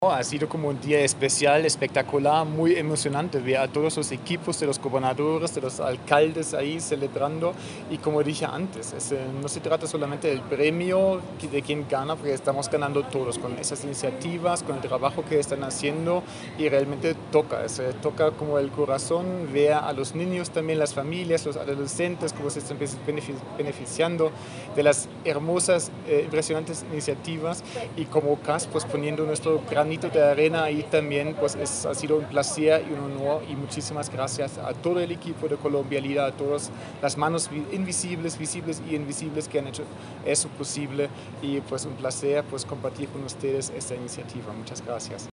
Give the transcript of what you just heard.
Ha sido como un día especial, espectacular, muy emocionante ver a todos los equipos de los gobernadores, de los alcaldes ahí celebrando. Y como dije antes, no se trata solamente del premio de quien gana, porque estamos ganando todos con esas iniciativas, con el trabajo que están haciendo y realmente toca como el corazón ver a los niños también, las familias, los adolescentes, cómo se están beneficiando de las hermosas, impresionantes iniciativas y como CAS pues poniendo nuestro granito de arena ahí también, pues ha sido un placer y un honor y muchísimas gracias a todo el equipo de Colombia Lila, a todas las manos invisibles, visibles y invisibles que han hecho eso posible y pues un placer pues compartir con ustedes esta iniciativa. Muchas gracias.